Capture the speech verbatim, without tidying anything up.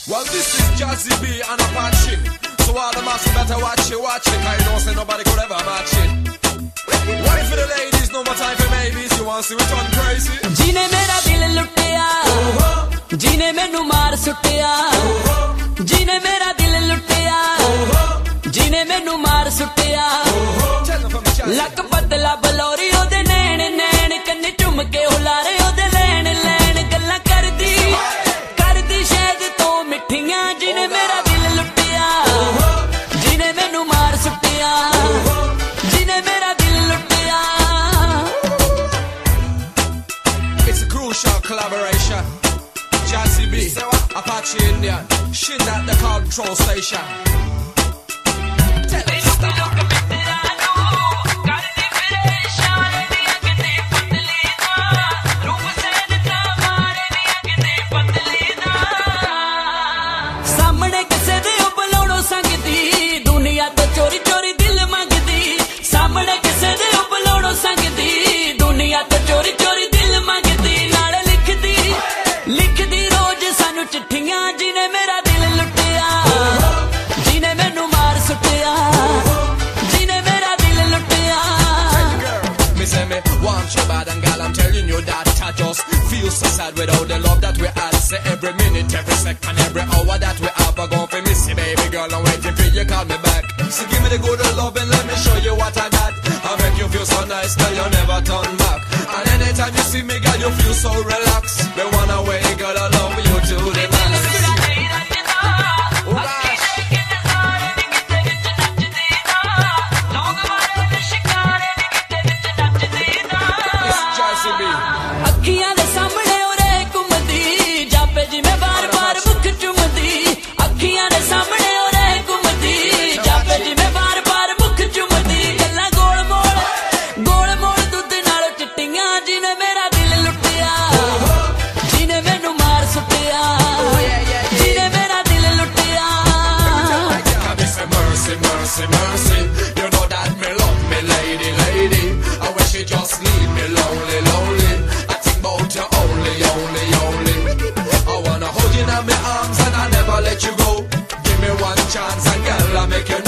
Well, this is Jazzy B and Apache. So all the massive better watch it, watch it. Cause you don't say nobody could ever match it. One for the ladies, no more time for babies. You want to see it on crazy? Jine mera dil luttiya, jine menu maar suttiya. Jine mera dil luttiya, jine menu maar suttiya. Lak badla balori ode nain nain kanne chumke hulare ode lain lain galla kardi kardi shed to mithiya. Jine mera dil luttiya, jine menu maar suttiya. Jine mera dil luttiya. It's a crucial collaboration. Jazzy B, Apache Indian, shit at the control station. Tell it stop. Jine mera dil luttiya, jine menu maar suttiya. Jine mera dil luttiya. Me say me want you bad and gal, I'm telling you that I just feel so sad without the love that we had. Say every minute, every second, every hour that we have, I gon' fi miss you, baby girl. I'm waiting for you, call me back. So give me the good love and let me show you what I got. I make you feel so nice, girl, you never turn back. And anytime you see me, girl, you feel so relaxed. Me wanna wait, girl, I love you to the max. ਅੱਖੀਆਂ ਦੇ ਸਾਹਮਣੇ ਉਰੇ ਘੁੰਮਦੀ ਜਾਪੇ ਜਿਵੇਂ ਬਾਰ-ਬਾਰ ਮੁੱਖ ਚੁੰਮਦੀ। ਅੱਖੀਆਂ ਦੇ ਸਾਹਮਣੇ ਉਰੇ ਘੁੰਮਦੀ ਜਾਪੇ ਜਿਵੇਂ ਬਾਰ-ਬਾਰ ਮੁੱਖ ਚੁੰਮਦੀ। ਗੱਲਾਂ ਗੋਲ ਮੋਲ ਗੋਲ ਮੋਲ ਦੁੱਧ ਨਾਲ ਚਿੱਟੀਆਂ। ਜਿਹਨੇ ਮੇਰਾ ਦਿਲ ਲੁੱਟਿਆ, ਜਿਹਨੇ ਮੈਨੂੰ ਮਾਰ ਸੁੱਟਿਆ। ਜਿਹਨੇ ਮੇਰਾ ਦਿਲ ਲੁੱਟਿਆ। Mercy, mercy, mercy. You know that me love me lady, lady. I wish you just leave me lonely, lonely. I think about you only, only, only. I wanna hold you in my arms and I never let you go. Give me one chance and girl, I make you